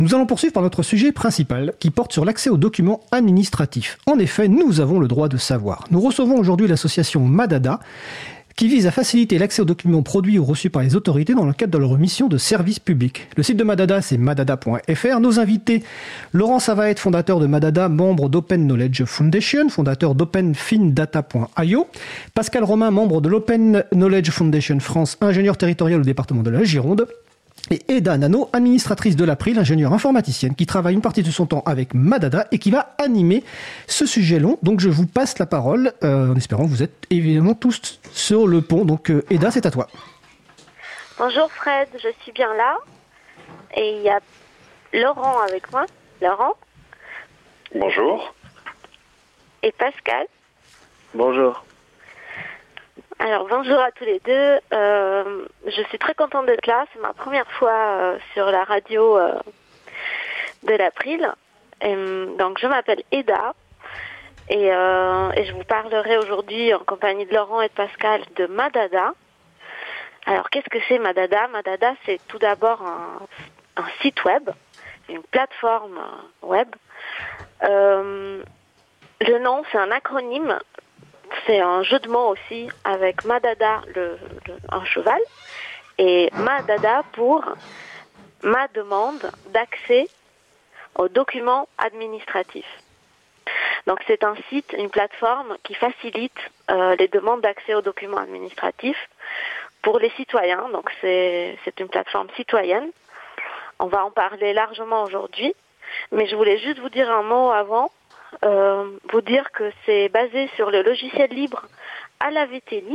Nous allons poursuivre par notre sujet principal qui porte sur l'accès aux documents administratifs. En effet, nous avons le droit de savoir. Nous recevons aujourd'hui l'association Madada qui vise à faciliter l'accès aux documents produits ou reçus par les autorités dans le cadre de leur mission de service public. Le site de Madada, c'est madada.fr. Nos invités, Laurent Savaet, fondateur de Madada, membre d'Open Knowledge Foundation, fondateur d'OpenFinData.io, Pascal Romain, membre de l'Open Knowledge Foundation France, ingénieur territorial au département de la Gironde, et Eda Nano, administratrice de l'April, ingénieure informaticienne, qui travaille une partie de son temps avec Madada et qui va animer ce sujet long. Donc je vous passe la parole, en espérant que vous êtes évidemment tous sur le pont. Donc Eda, c'est à toi. Bonjour Fred, je suis bien là. Et il y a Laurent avec moi. Laurent. Bonjour. Et Pascal. Bonjour. Alors bonjour à tous les deux, je suis très contente d'être là, c'est ma première fois sur la radio de l'April. Donc je m'appelle Eda et je vous parlerai aujourd'hui en compagnie de Laurent et de Pascal de Madada. Alors qu'est-ce que c'est Madada? Madada, c'est tout d'abord un site web, une plateforme web. Le nom, c'est un acronyme. C'est un jeu de mots aussi avec Madada, un cheval, et Madada pour ma demande d'accès aux documents administratifs. Donc c'est un site, une plateforme qui facilite les demandes d'accès aux documents administratifs pour les citoyens. Donc c'est une plateforme citoyenne. On va en parler largement aujourd'hui, mais je voulais juste vous dire un mot avant. Vous dire que c'est basé sur le logiciel libre Alaveteli.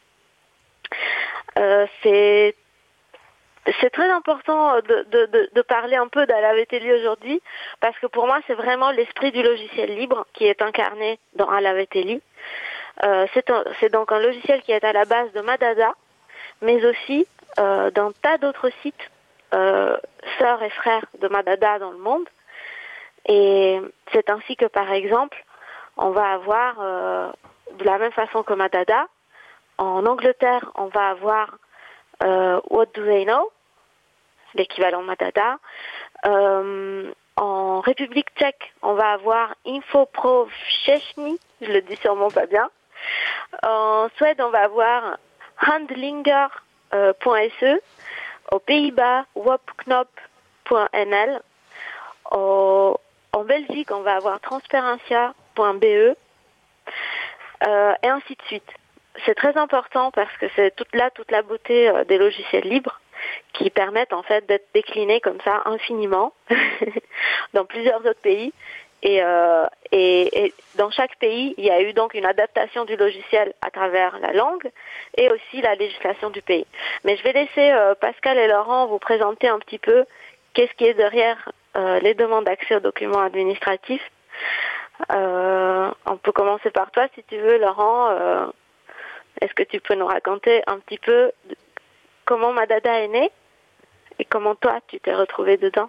C'est très important de parler un peu d'Alaveteli aujourd'hui parce que pour moi c'est vraiment l'esprit du logiciel libre qui est incarné dans Alaveteli. C'est donc un logiciel qui est à la base de Madada, mais aussi d'un tas d'autres sites sœurs et frères de Madada dans le monde. Et c'est ainsi que, par exemple, on va avoir, de la même façon que Madada, en Angleterre, on va avoir What Do They Know, l'équivalent de Madada. En République tchèque, on va avoir Infopro Všichni, je le dis sûrement pas bien. En Suède, on va avoir Handlinger.se. Aux Pays-Bas, wopknop.nl. En Belgique, on va avoir transparentia.be et ainsi de suite. C'est très important parce que c'est toute la beauté des logiciels libres qui permettent en fait d'être déclinés comme ça infiniment dans plusieurs autres pays. Et dans chaque pays, il y a eu donc une adaptation du logiciel à travers la langue et aussi la législation du pays. Mais je vais laisser Pascal et Laurent vous présenter un petit peu qu'est-ce qui est derrière les demandes d'accès aux documents administratifs. On peut commencer par toi si tu veux, Laurent. Est-ce que tu peux nous raconter un petit peu comment Madada est né et comment toi tu t'es retrouvé dedans?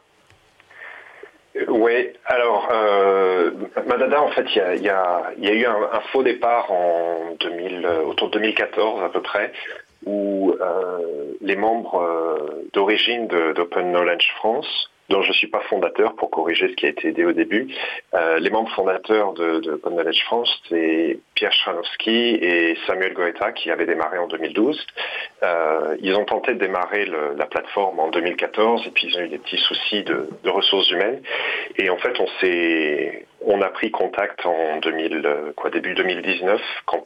Oui, alors Madada, en fait, il y a eu un faux départ autour de 2014 à peu près, où les membres d'origine d'Open Knowledge France, dont je ne suis pas fondateur pour corriger ce qui a été dit au début, les membres fondateurs de Open Knowledge France, c'est Pierre Schranowski et Samuel Goeta qui avaient démarré en 2012. Ils ont tenté de démarrer la plateforme en 2014 et puis ils ont eu des petits soucis de ressources humaines. Et en fait, on a pris contact en début 2019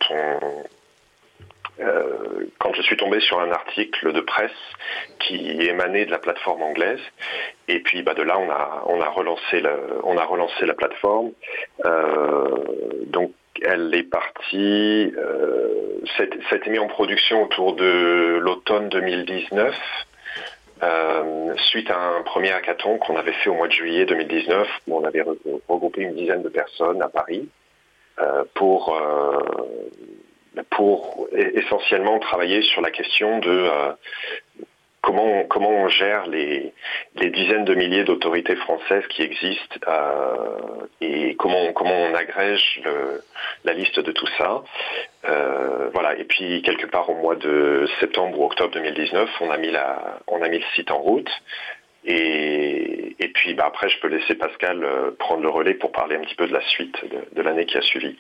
quand je suis tombé sur un article de presse qui émanait de la plateforme anglaise, et puis de là on a relancé la plateforme. Donc elle est partie, ça a été mis en production autour de l'automne 2019. Suite à un premier hackathon qu'on avait fait au mois de juillet 2019, où on avait regroupé une dizaine de personnes à Paris pour essentiellement travailler sur la question de comment on gère les dizaines de milliers d'autorités françaises qui existent et comment on agrège la liste de tout ça. Voilà. Et puis quelque part au mois de septembre ou octobre 2019, on a mis le site en route. Et puis après, je peux laisser Pascal prendre le relais pour parler un petit peu de la suite de l'année qui a suivi.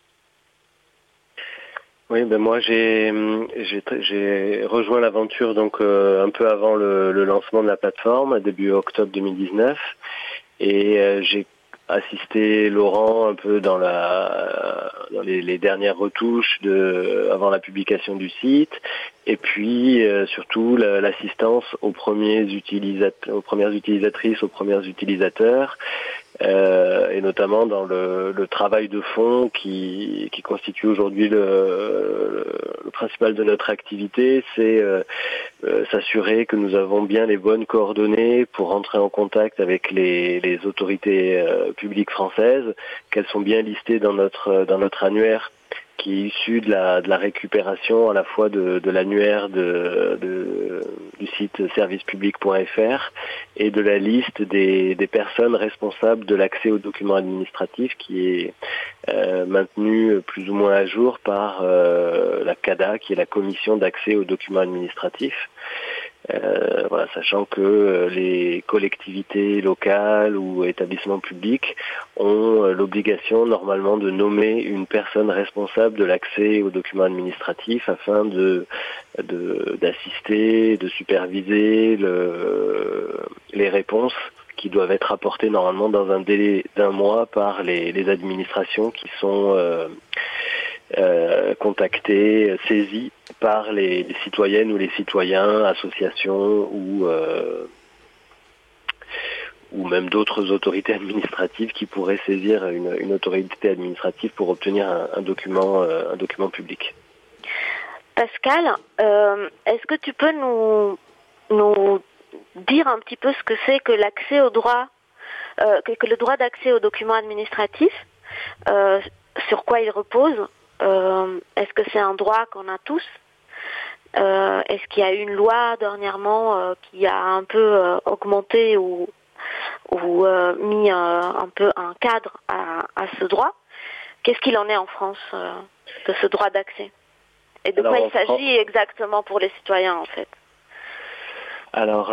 Oui, moi j'ai rejoint l'aventure donc un peu avant le lancement de la plateforme, début octobre 2019, et j'ai assisté Laurent un peu dans les dernières retouches avant la publication du site, et puis surtout l'assistance aux premières utilisatrices, aux premiers utilisateurs, et notamment dans le travail de fond qui constitue aujourd'hui le principal de notre activité, c'est s'assurer que nous avons bien les bonnes coordonnées pour entrer en contact avec les autorités publiques françaises, qu'elles sont bien listées dans notre annuaire, qui est issu de la récupération à la fois de l'annuaire du site servicepublic.fr et de la liste des personnes responsables de l'accès aux documents administratifs, qui est maintenue plus ou moins à jour par la CADA, qui est la commission d'accès aux documents administratifs. Sachant que les collectivités locales ou établissements publics ont l'obligation normalement de nommer une personne responsable de l'accès aux documents administratifs afin d'assister, de superviser les réponses qui doivent être apportées normalement dans un délai d'1 mois par les administrations qui sont contactées, saisies par les citoyennes ou les citoyens, associations ou même d'autres autorités administratives qui pourraient saisir une autorité administrative pour obtenir un document public. Pascal, est-ce que tu peux nous dire un petit peu ce que c'est que l'accès au droit, que le droit d'accès aux documents administratifs, sur quoi il repose? Est-ce que c'est un droit qu'on a tous? Est-ce qu'il y a eu une loi dernièrement qui a un peu augmenté ou mis un peu un cadre à ce droit? Qu'est-ce qu'il en est en France de ce droit d'accès? Et de quoi il s'agit exactement pour les citoyens en fait? Alors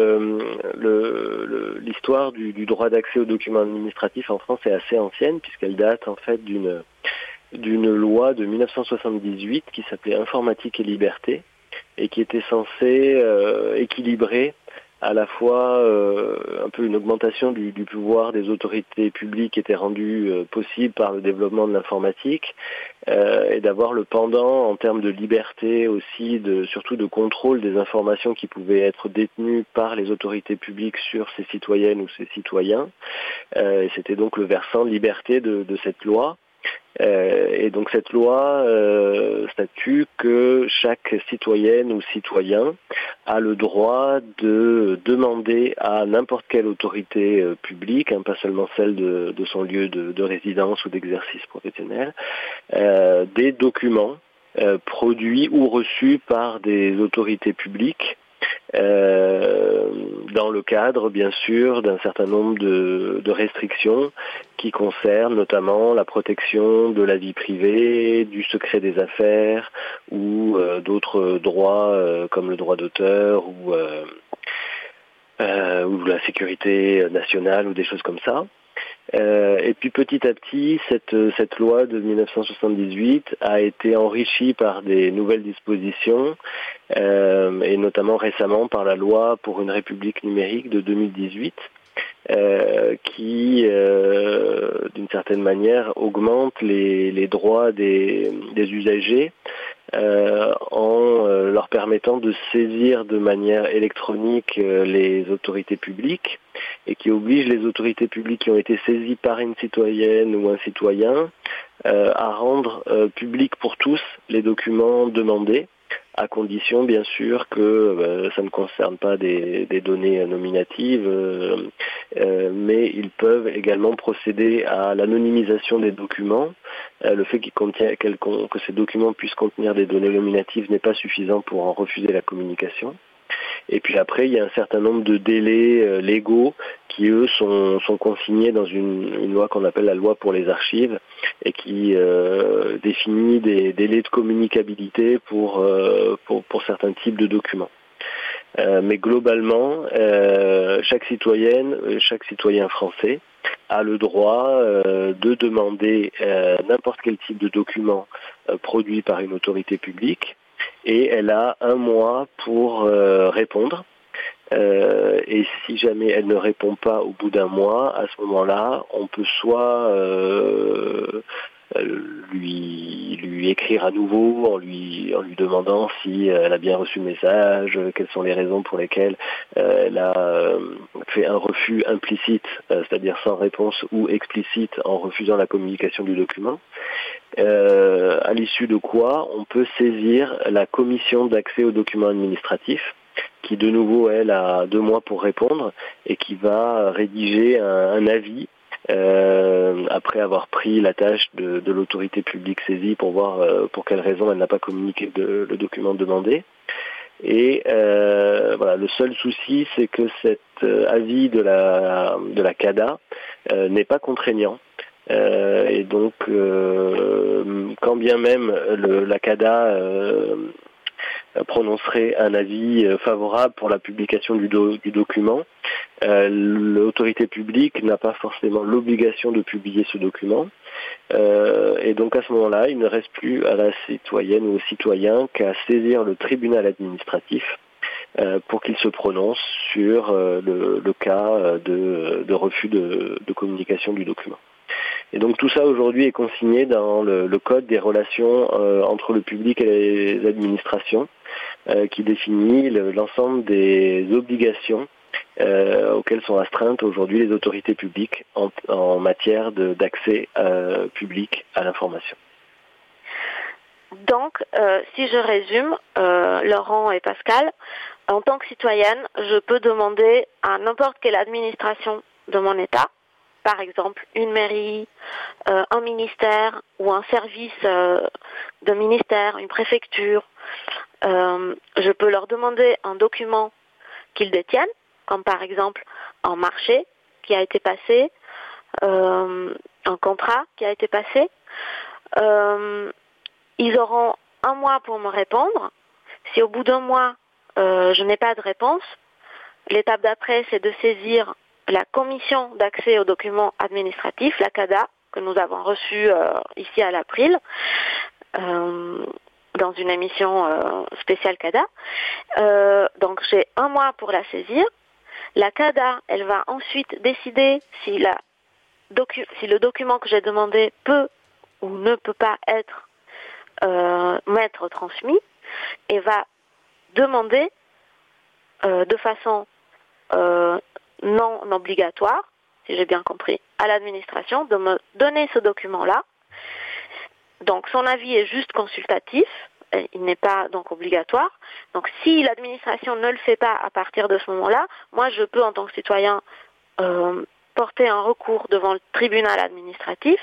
l'histoire du droit d'accès aux documents administratifs en France est assez ancienne, puisqu'elle date en fait d'une loi de 1978 qui s'appelait Informatique et Liberté, et qui était censée équilibrer à la fois un peu une augmentation du pouvoir des autorités publiques qui était rendue possible par le développement de l'informatique, et d'avoir le pendant en termes de liberté aussi, surtout de contrôle des informations qui pouvaient être détenues par les autorités publiques sur ces citoyennes ou ces citoyens. Et c'était donc le versant liberté de cette loi. Et donc cette loi statue que chaque citoyenne ou citoyen a le droit de demander à n'importe quelle autorité publique, pas seulement celle de son lieu de résidence ou d'exercice professionnel, des documents produits ou reçus par des autorités publiques, dans le cadre, bien sûr, d'un certain nombre de restrictions qui concernent notamment la protection de la vie privée, du secret des affaires ou d'autres droits comme le droit d'auteur ou la sécurité nationale ou des choses comme ça. Et puis petit à petit, cette loi de 1978 a été enrichie par des nouvelles dispositions, et notamment récemment par la loi pour une république numérique de 2018, qui, d'une certaine manière, augmente les droits des usagers en leur permettant de saisir de manière électronique les autorités publiques, et qui oblige les autorités publiques qui ont été saisies par une citoyenne ou un citoyen à rendre publics pour tous les documents demandés, à condition bien sûr que ça ne concerne pas des données nominatives, mais ils peuvent également procéder à l'anonymisation des documents. Le fait que ces documents puissent contenir des données nominatives n'est pas suffisant pour en refuser la communication. Et puis après, il y a un certain nombre de délais légaux qui, eux, sont consignés dans une loi qu'on appelle la loi pour les archives, et qui définit des délais de communicabilité pour certains types de documents. Mais globalement, chaque citoyenne, chaque citoyen français a le droit de demander n'importe quel type de document produit par une autorité publique, et elle a 1 mois pour répondre. Et si jamais elle ne répond pas au bout d'1 mois, à ce moment-là, on peut soit lui écrire à nouveau en lui demandant si elle a bien reçu le message, quelles sont les raisons pour lesquelles elle a fait un refus implicite, c'est-à-dire sans réponse, ou explicite en refusant la communication du document. À l'issue de quoi on peut saisir la commission d'accès aux documents administratifs, qui de nouveau, elle, a 2 mois pour répondre et qui va rédiger un avis après avoir pris la tâche de l'autorité publique saisie pour voir pour quelle raison elle n'a pas communiqué le document demandé. Et voilà, le seul souci, c'est que cet avis de la CADA n'est pas contraignant. Et donc, quand bien même la CADA prononcerait un avis favorable pour la publication du document, l'autorité publique n'a pas forcément l'obligation de publier ce document, et donc à ce moment-là, il ne reste plus à la citoyenne ou au citoyen qu'à saisir le tribunal administratif pour qu'il se prononce sur le cas de refus de communication du document. Et donc tout ça aujourd'hui est consigné dans le Code des relations entre le public et les administrations, qui définit l'ensemble des obligations auxquelles sont astreintes aujourd'hui les autorités publiques en matière d'accès public à l'information. Donc, si je résume, Laurent et Pascal, en tant que citoyenne, je peux demander à n'importe quelle administration de mon État, par exemple une mairie, un ministère ou un service de ministère, une préfecture, je peux leur demander un document qu'ils détiennent, comme par exemple un marché qui a été passé, un contrat qui a été passé. Ils auront 1 mois pour me répondre. Si au bout d'1 mois, je n'ai pas de réponse, l'étape d'après, c'est de saisir la commission d'accès aux documents administratifs, la CADA, que nous avons reçue ici à l'April, dans une émission spéciale CADA. Donc j'ai 1 mois pour la saisir. La CADA, elle va ensuite décider si le document que j'ai demandé peut ou ne peut pas m'être transmis, et va demander de façon non obligatoire, si j'ai bien compris, à l'administration de me donner ce document-là. Donc son avis est juste consultatif, il n'est pas donc obligatoire. Donc si l'administration ne le fait pas à partir de ce moment-là, moi je peux en tant que citoyen porter un recours devant le tribunal administratif.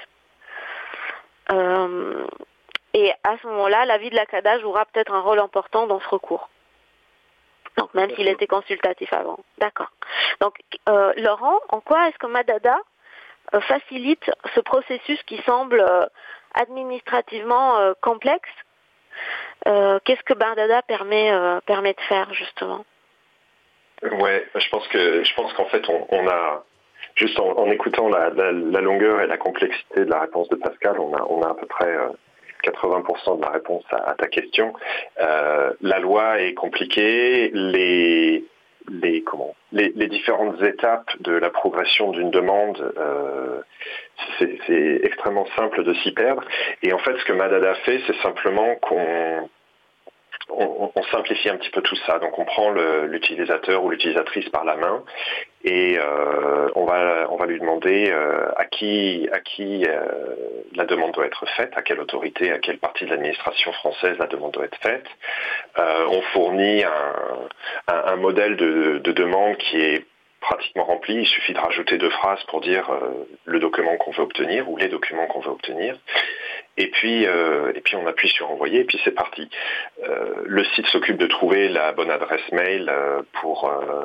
Et à ce moment-là, l'avis de la CADA jouera peut-être un rôle important dans ce recours. Donc même s'il était consultatif avant. D'accord. Donc Laurent, en quoi est-ce que Madada facilite ce processus qui semble administrativement complexe? Qu'est-ce que Madada permet de faire justement? Ouais, je pense qu'en fait on a juste en écoutant la longueur et la complexité de la réponse de Pascal, on a à peu près 80% de la réponse à ta question. La loi est compliquée, les différentes étapes de la progression d'une demande, c'est extrêmement simple de s'y perdre. Et en fait, ce que Madada fait, c'est simplement qu'on simplifie un petit peu tout ça. Donc on prend l'utilisateur ou l'utilisatrice par la main et on va lui demander à qui la demande doit être faite, à quelle autorité, à quelle partie de l'administration française la demande doit être faite. On fournit un modèle de demande qui est pratiquement rempli. Il suffit de rajouter 2 phrases pour dire le document qu'on veut obtenir ou les documents qu'on veut obtenir. Et puis on appuie sur envoyer et puis c'est parti. Le site s'occupe de trouver la bonne adresse mail pour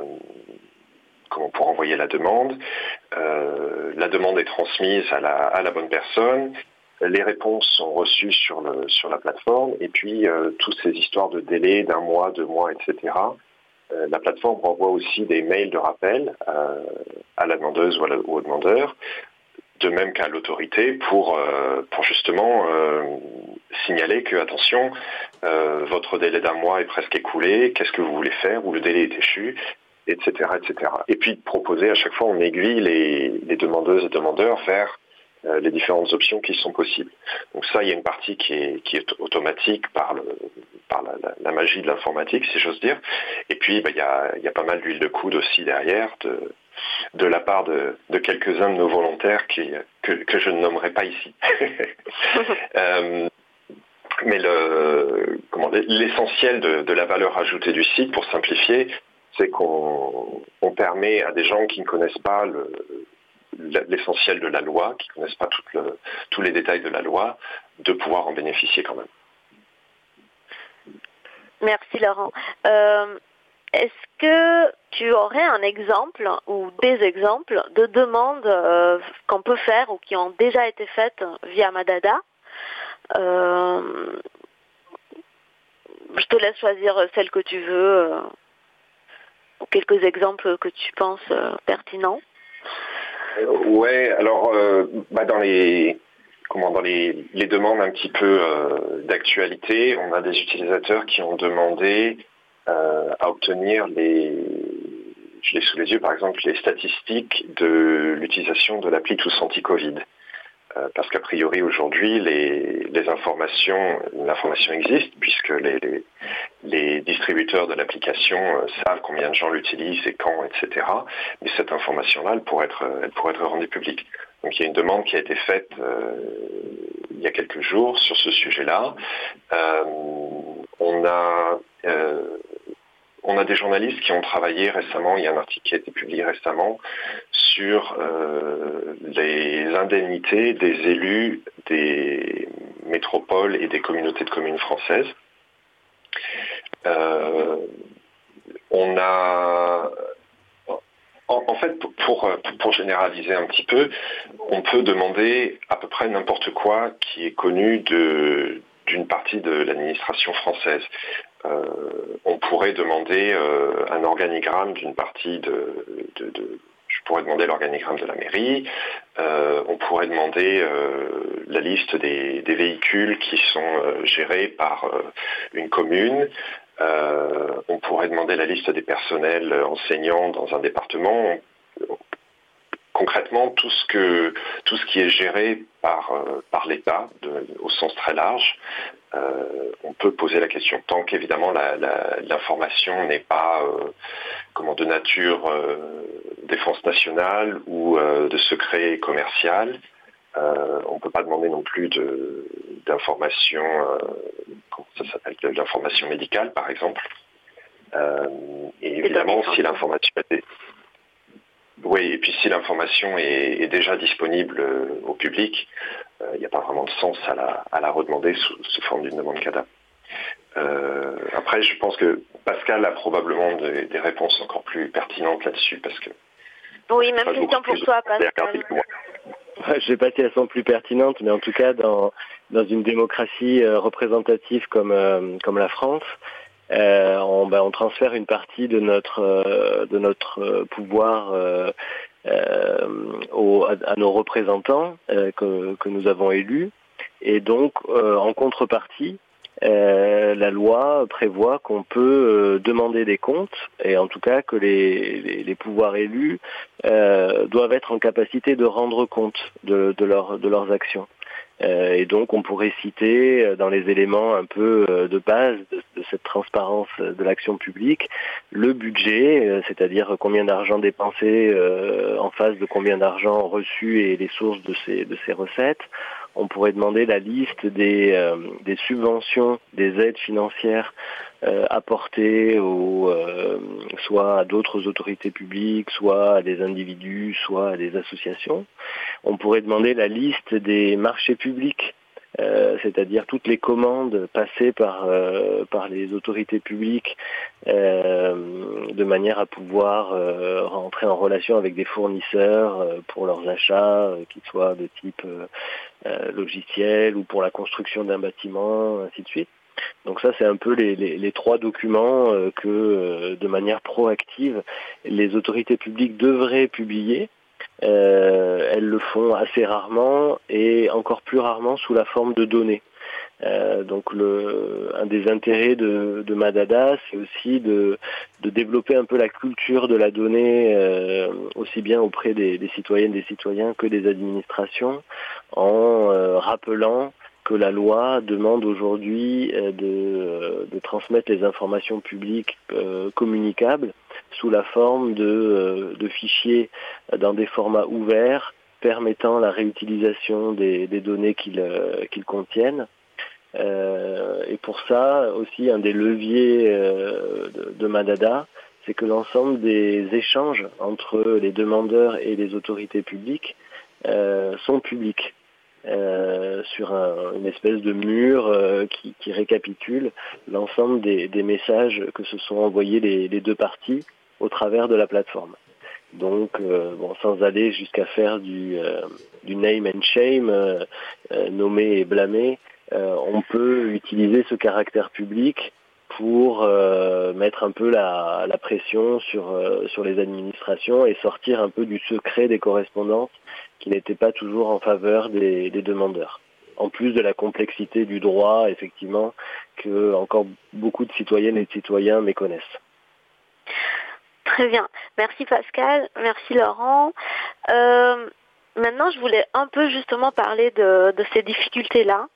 envoyer la demande. La demande est transmise à la bonne personne. Les réponses sont reçues sur la plateforme et puis toutes ces histoires de délai d'1 mois, 2 mois, etc. la plateforme renvoie aussi des mails de rappel à la demandeuse ou au demandeur, de même qu'à l'autorité, pour justement signaler que, attention, votre délai d'un mois est presque écoulé, qu'est-ce que vous voulez faire, ou le délai est échu, etc., etc. Et puis de proposer à chaque fois, on aiguille les demandeuses et demandeurs vers les différentes options qui sont possibles. Donc ça, il y a une partie qui est automatique par la magie de l'informatique, si j'ose dire. Et puis, il y a pas mal d'huile de coude aussi derrière, de la part de quelques-uns de nos volontaires que je ne nommerai pas ici. Mais l'essentiel de la valeur ajoutée du site, pour simplifier, c'est qu'on permet à des gens qui ne connaissent pas l'essentiel de la loi, qui ne connaissent pas tous les détails de la loi, de pouvoir en bénéficier quand même. Merci Laurent. Est-ce que tu aurais un exemple ou des exemples de demandes qu'on peut faire ou qui ont déjà été faites via Madada? Je te laisse choisir celle que tu veux, ou quelques exemples que tu penses pertinents. Ouais, alors dans les demandes un petit peu d'actualité, on a des utilisateurs qui ont demandé à obtenir je l'ai sous les yeux par exemple, les statistiques de l'utilisation de l'appli Tous Anti-Covid. Parce qu'a priori aujourd'hui l'information existe puisque les distributeurs de l'application savent combien de gens l'utilisent et quand, etc. Mais cette information-là, elle pourrait être rendue publique. Donc il y a une demande qui a été faite il y a quelques jours sur ce sujet-là. On a des journalistes qui ont travaillé récemment, il y a un article qui a été publié récemment, sur les indemnités des élus des métropoles et des communautés de communes françaises. En fait, pour généraliser un petit peu, on peut demander à peu près n'importe quoi qui est connu d'une partie de l'administration française. On pourrait demander un organigramme d'une partie je pourrais demander l'organigramme de la mairie, on pourrait demander la liste des véhicules qui sont gérés par une commune, on pourrait demander la liste des personnels enseignants dans un département. Concrètement, tout ce qui est géré par l'État, au sens très large, on peut poser la question. Tant qu'évidemment l'information n'est pas de nature défense nationale ou de secret commercial, on ne peut pas demander non plus d'information, de l'information médicale par exemple. Et évidemment, si l'information si l'information est déjà disponible au public, il n'y a pas vraiment de sens à la redemander sous forme d'une demande CADA. Après, je pense que Pascal a probablement des réponses encore plus pertinentes là-dessus, parce que... Oui, même question pour toi, Pascal. Je ne sais pas si elles sont plus pertinentes, mais en tout cas, dans une démocratie représentative comme la France, on transfère une partie de notre pouvoir à nos représentants que nous avons élus, et donc en contrepartie, la loi prévoit qu'on peut demander des comptes, et en tout cas que les pouvoirs élus doivent être en capacité de rendre compte de leurs actions. Et donc on pourrait citer dans les éléments un peu de base de cette transparence de l'action publique le budget, c'est-à-dire combien d'argent dépensé en face de combien d'argent reçu et les sources de ces recettes. On pourrait demander la liste des subventions, des aides financières apportées soit à d'autres autorités publiques, soit à des individus, soit à des associations. On pourrait demander la liste des marchés publics, c'est-à-dire toutes les commandes passées par les autorités publiques de manière à pouvoir rentrer en relation avec des fournisseurs pour leurs achats, qu'ils soient de type logiciel ou pour la construction d'un bâtiment, ainsi de suite. Donc ça, c'est un peu les trois documents que, de manière proactive, les autorités publiques devraient publier. Elles le font assez rarement et encore plus rarement sous la forme de données. Donc un des intérêts de Madada, c'est aussi de développer un peu la culture de la donnée, aussi bien auprès des citoyennes, des citoyens que des administrations, en rappelant que la loi demande aujourd'hui de transmettre les informations publiques communicables sous la forme de fichiers dans des formats ouverts permettant la réutilisation des données qu'ils contiennent. Et pour ça, aussi, un des leviers de Madada, c'est que l'ensemble des échanges entre les demandeurs et les autorités publiques sont publics. Sur une espèce de mur qui récapitule l'ensemble des messages que se sont envoyés les deux parties au travers de la plateforme. Donc, sans aller jusqu'à faire du name and shame, nommer et blâmer, on peut utiliser ce caractère public pour mettre un peu la pression sur les administrations et sortir un peu du secret des correspondances qui n'étaient pas toujours en faveur des demandeurs. En plus de la complexité du droit, effectivement, que encore beaucoup de citoyennes et de citoyens méconnaissent. Très bien. Merci Pascal, merci Laurent. Maintenant, je voulais un peu justement parler de ces difficultés-là.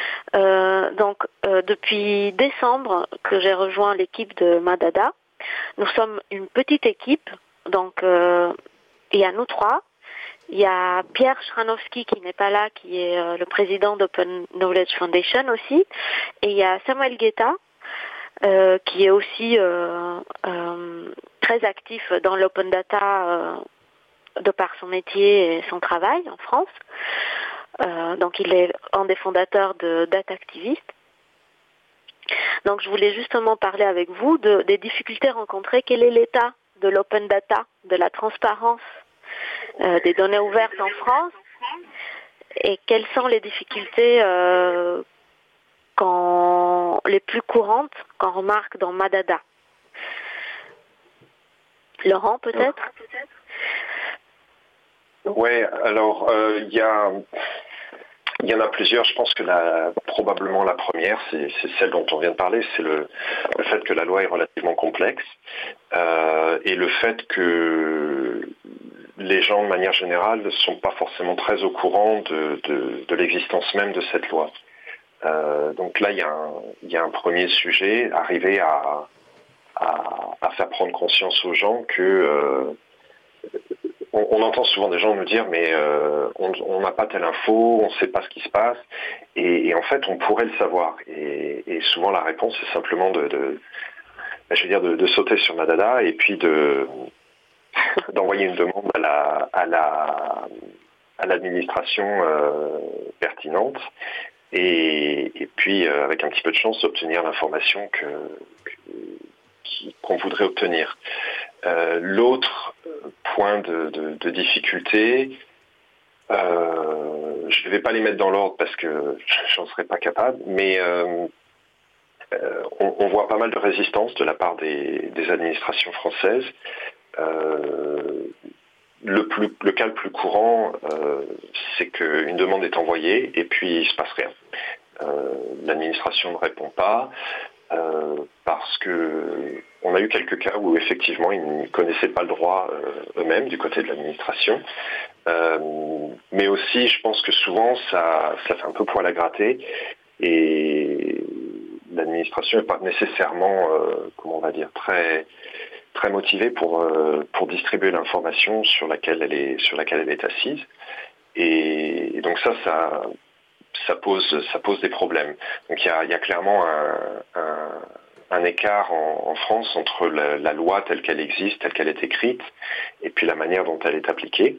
Depuis décembre que j'ai rejoint l'équipe de Madada, nous sommes une petite équipe, donc il y a nous trois. Il y a Pierre Schranowski qui n'est pas là, qui est le président d'Open Knowledge Foundation aussi, et il y a Samuel Guetta qui est aussi très actif dans l'open data de par son métier et son travail en France. Donc il est un des fondateurs de Data Activist. Donc je voulais justement parler avec vous des difficultés rencontrées. Quel est l'état de l'open data, de la transparence des données ouvertes en France, et quelles sont les difficultés les plus courantes qu'on remarque dans Madada. Laurent, peut-être? Oui, alors il y en a plusieurs. Je pense que probablement la première, c'est celle dont on vient de parler, c'est le fait que la loi est relativement complexe et le fait que les gens, de manière générale, ne sont pas forcément très au courant de l'existence même de cette loi. Donc là, il y a un premier sujet, arriver à faire prendre conscience aux gens que on entend souvent des gens nous dire mais on n'a pas telle info, on ne sait pas ce qui se passe, et en fait on pourrait le savoir. Et souvent la réponse c'est simplement de sauter sur Madada et puis d'envoyer une demande à l'administration pertinente et puis avec un petit peu de chance d'obtenir l'information qu'on voudrait obtenir. L'autre point de difficulté, je ne vais pas les mettre dans l'ordre parce que j'en serais pas capable, mais on voit pas mal de résistance de la part des administrations françaises. Le cas le plus courant, c'est qu'une demande est envoyée et puis il se passe rien. L'administration ne répond pas parce que on a eu quelques cas où effectivement ils ne connaissaient pas le droit eux-mêmes du côté de l'administration. Mais aussi, je pense que souvent ça fait un peu poil à gratter et l'administration n'est pas nécessairement, très motivée pour distribuer l'information sur laquelle elle est assise. Et donc ça pose des problèmes. Donc il y a clairement un écart en France entre la loi telle qu'elle existe, telle qu'elle est écrite, et puis la manière dont elle est appliquée.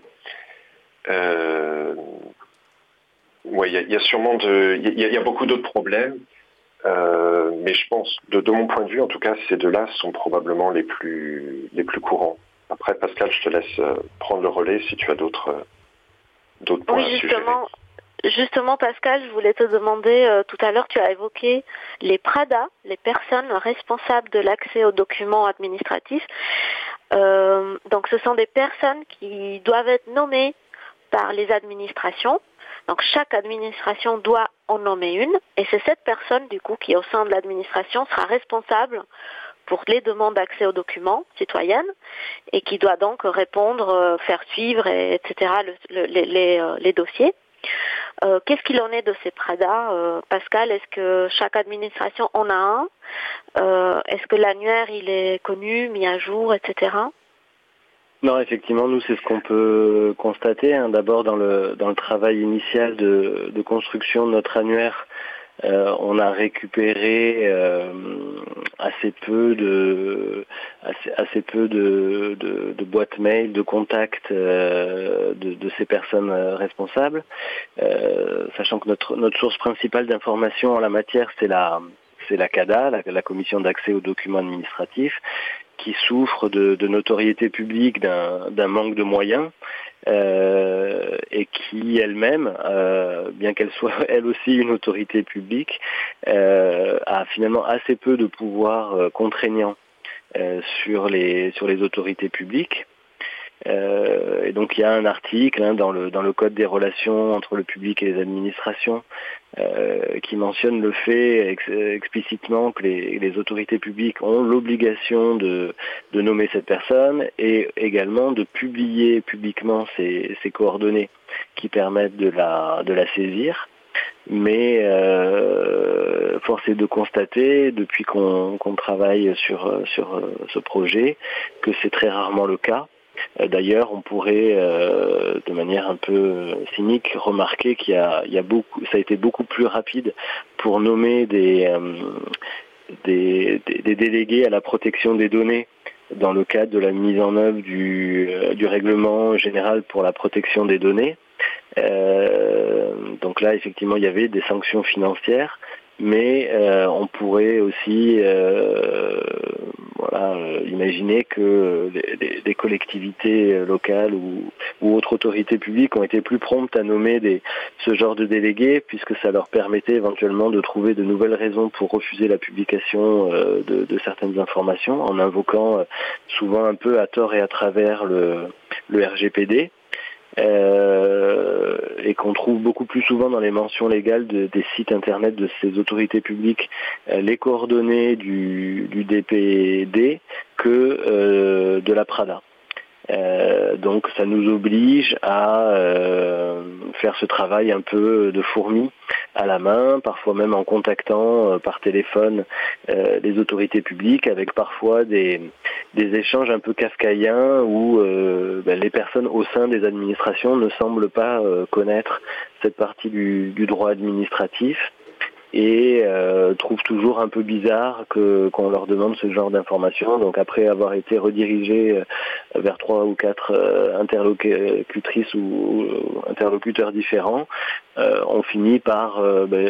Il y a sûrement il y a beaucoup d'autres problèmes, mais je pense, de mon point de vue en tout cas, ces deux-là sont probablement les plus courants. Après, Pascal, je te laisse prendre le relais si tu as d'autres points à ce sujet. Justement, Pascal, je voulais te demander, tout à l'heure, tu as évoqué les PRADA, les personnes responsables de l'accès aux documents administratifs. Donc, ce sont des personnes qui doivent être nommées par les administrations. Donc, chaque administration doit en nommer une. Et c'est cette personne, du coup, qui, au sein de l'administration, sera responsable pour les demandes d'accès aux documents citoyennes et qui doit donc répondre, faire suivre, etc., les dossiers. Qu'est-ce qu'il en est de ces PRADA, Pascal? Est-ce que chaque administration en a un? Est-ce que l'annuaire il est connu, mis à jour, etc.? Non, effectivement, nous c'est ce qu'on peut constater. D'abord dans le travail initial de construction de notre annuaire, on a récupéré assez peu de boîtes mail, de contacts de ces personnes responsables, sachant que notre source principale d'information en la matière c'est la CADA, la Commission d'accès aux documents administratifs, qui souffre de notoriété publique d'un manque de moyens. Et qui elle-même, bien qu'elle soit elle aussi une autorité publique, a finalement assez peu de pouvoir contraignant sur les autorités publiques. Et donc il y a un article dans le Code des relations entre le public et les administrations qui mentionne le fait explicitement que les autorités publiques ont l'obligation de nommer cette personne et également de publier publiquement ses coordonnées qui permettent de la saisir. Mais force est de constater, depuis qu'on travaille sur ce projet, que c'est très rarement le cas. D'ailleurs, on pourrait, de manière un peu cynique, remarquer qu'il y a ça a été beaucoup plus rapide pour nommer des délégués à la protection des données dans le cadre de la mise en œuvre du règlement général pour la protection des données. Donc là, effectivement, il y avait des sanctions financières, mais on pourrait aussi imaginer que des collectivités locales ou autres autorités publiques ont été plus promptes à nommer ce genre de délégués, puisque ça leur permettait éventuellement de trouver de nouvelles raisons pour refuser la publication de certaines informations, en invoquant souvent un peu à tort et à travers le RGPD. Et qu'on trouve beaucoup plus souvent dans les mentions légales des sites internet de ces autorités publiques les coordonnées du DPD que de la PRADA. Donc ça nous oblige à faire ce travail un peu de fourmi à la main, parfois même en contactant par téléphone les autorités publiques, avec parfois des échanges un peu kafkaïens où les personnes au sein des administrations ne semblent pas connaître cette partie du droit administratif et trouvent toujours un peu bizarre qu'on leur demande ce genre d'informations. Donc après avoir été redirigé vers 3 ou 4 interlocutrices ou interlocuteurs différents, on finit par,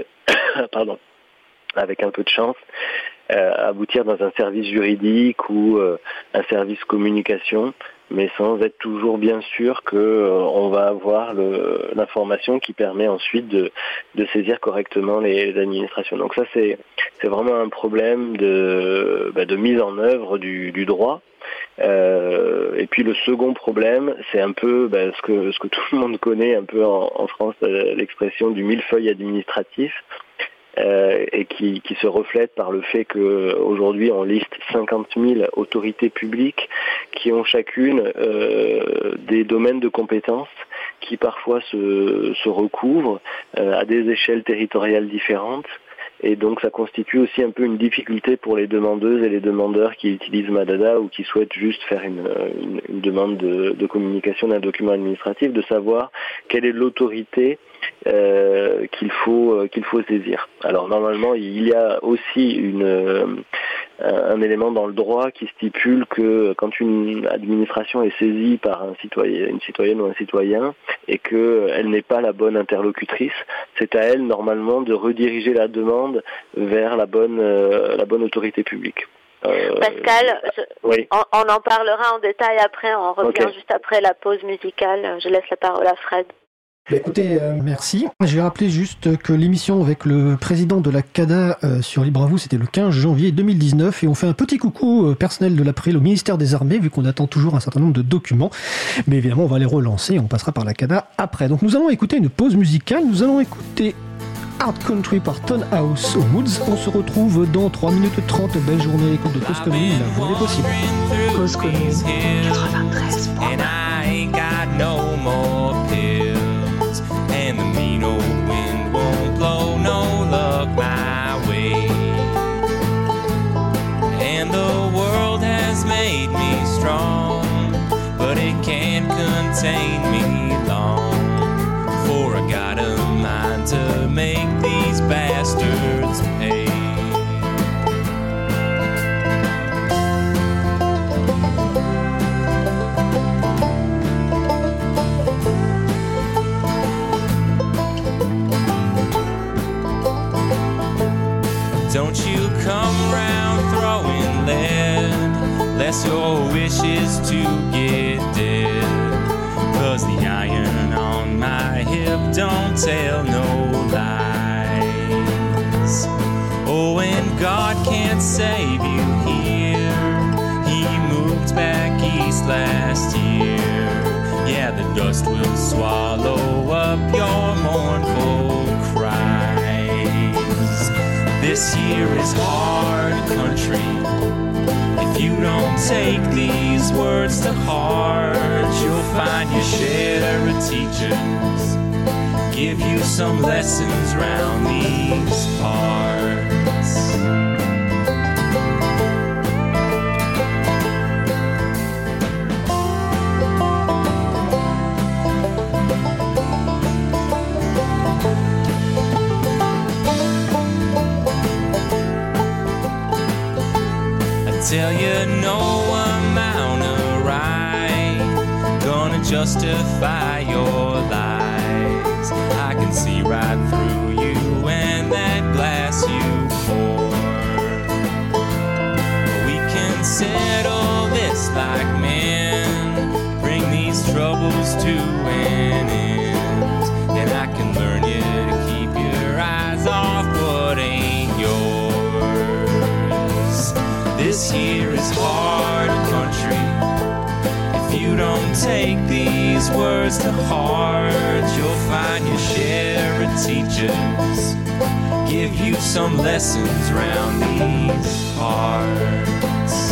avec un peu de chance, aboutir dans un service juridique ou un service communication, mais sans être toujours bien sûr qu'on va avoir l'information qui permet ensuite de saisir correctement les administrations. Donc ça c'est vraiment un problème de mise en œuvre du droit. Et puis le second problème, c'est un peu ce que tout le monde connaît un peu en France, l'expression du millefeuille administratif. Et qui se reflète par le fait qu'aujourd'hui on liste 50 000 autorités publiques qui ont chacune des domaines de compétences qui parfois se recouvrent à des échelles territoriales différentes. Et donc ça constitue aussi un peu une difficulté pour les demandeuses et les demandeurs qui utilisent Madada ou qui souhaitent juste faire une demande de communication d'un document administratif, de savoir quelle est l'autorité qu'il faut saisir. Alors normalement il y a aussi un élément dans le droit qui stipule que quand une administration est saisie par une citoyenne ou un citoyen et qu'elle n'est pas la bonne interlocutrice, c'est à elle normalement de rediriger la demande vers la bonne autorité publique. Pascal, oui. on en parlera en détail après, on revient juste après la pause musicale. Je laisse la parole à Fred. Écoutez, merci. J'ai rappelé juste que l'émission avec le président de la CADA sur Libre à vous, c'était le 15 janvier 2019 et on fait un petit coucou personnel de l'April au ministère des Armées vu qu'on attend toujours un certain nombre de documents. Mais évidemment, on va les relancer et on passera par la CADA après. Donc nous allons écouter une pause musicale. Nous allons écouter Hard Country par Tonhouse Woods. On se retrouve dans 3 minutes 30. Belle journée à l'écoute de Cause Commune. La voix est possible. Cause Commune 93. And the mean old wind won't blow no luck my way. And the world has made me strong, but it can't contain me long. For I got a mind to make these bastards pay. Don't you come round throwing lead, lest your wish is to get dead. 'Cause the iron on my hip don't tell no lies. Oh, and God can't save you here. He moved back east last year. Yeah, the dust will swallow up your mournful cries. This here is hard country. If you don't take these words to heart, you'll find your share of teachers give you some lessons round these parts. Tell you no amount of right gonna justify your lies. I can see right through you and that glass you pour. We can settle this like men, bring these troubles to an end, and I can learn you to keep your eyes off what ain't yours. This here is hard country. If you don't take these words to heart, you'll find your share of teachers give you some lessons round these parts.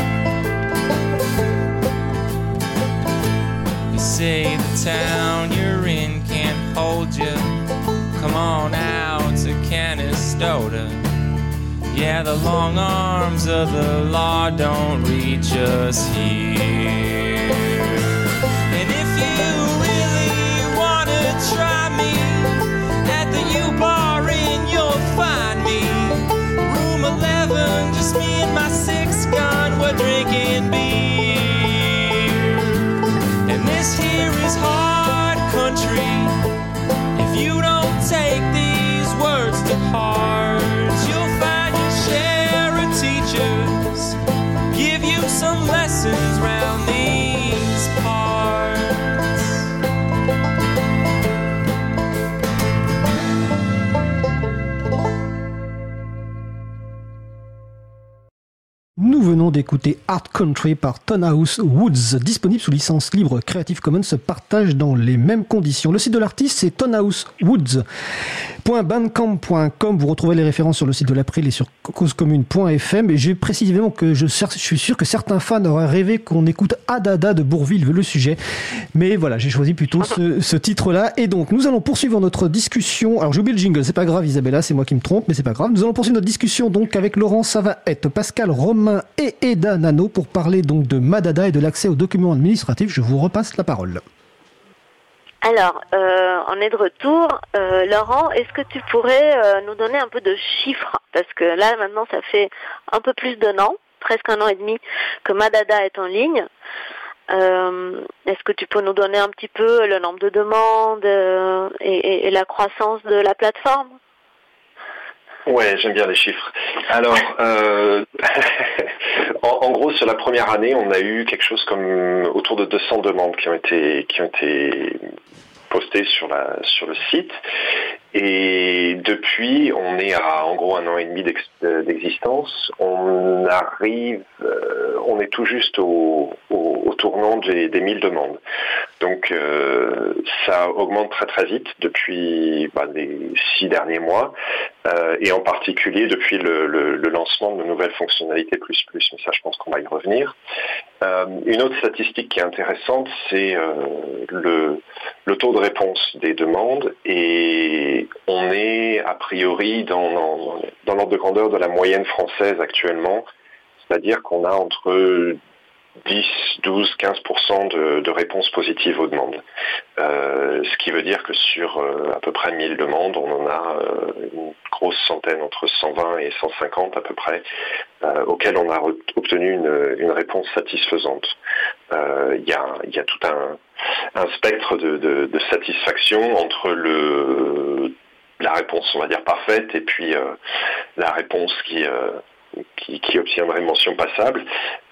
You say the town you're in can't hold you. Come on out to Canastota. Yeah, the long arms of the law don't reach us here. And if you really wanna try me, at the U-Bar Inn you'll find me. Room 11, just me and my 6-gun, we're drinking beer. And this here is hard country. If you don't take these words to heart, you'll find your share of teachers give you some lessons round these parts. Nous venons d'écouter Hard Country par Tonhouse Woods, disponible sous licence libre Creative Commons, se partage dans les mêmes conditions. Le site de l'artiste, c'est tonhousewoods.bandcamp.com. Vous retrouvez les références sur le site de l'April et sur causecommune.fm. Et j'ai précisément que je suis sûr que certains fans auraient rêvé qu'on écoute Adada de Bourvil, le sujet. Mais voilà, j'ai choisi plutôt ce titre-là. Et donc, nous allons poursuivre notre discussion. Alors, j'ai oublié le jingle, c'est pas grave, Isabella, c'est moi qui me trompe, mais c'est pas grave. Nous allons poursuivre notre discussion donc avec Laurent Savaette, Pascal Romain et Eda Nano pour parler donc de Madada et de l'accès aux documents administratifs. Je vous repasse la parole. Alors, on est de retour. Laurent, est-ce que tu pourrais nous donner un peu de chiffres? Parce que là, maintenant, ça fait un peu plus d'un an, presque un an et demi, que Madada est en ligne. Est-ce que tu peux nous donner un petit peu le nombre de demandes et la croissance de la plateforme? Ouais, j'aime bien les chiffres. Alors, en gros, sur la première année, on a eu quelque chose comme autour de 200 demandes qui ont été postées sur le site. Et depuis, on est à en gros 1 an et demi d'existence. On est tout juste au tournant des 1000 demandes. Donc ça augmente très très vite depuis les 6 derniers mois, et en particulier depuis le lancement de nouvelles fonctionnalités plus. Mais ça, je pense qu'on va y revenir. Une autre statistique qui est intéressante, c'est le taux de réponse des demandes, et on est a priori dans l'ordre de grandeur de la moyenne française actuellement, c'est-à-dire qu'on a entre 10, 12, 15% de réponses positives aux demandes. Ce qui veut dire que sur à peu près 1000 demandes, on en a une grosse centaine, entre 120 et 150 à peu près, auxquelles on a obtenu une réponse satisfaisante. Il y a tout un spectre de satisfaction entre la réponse, on va dire, parfaite, et puis la réponse qui obtiendrait une mention passable.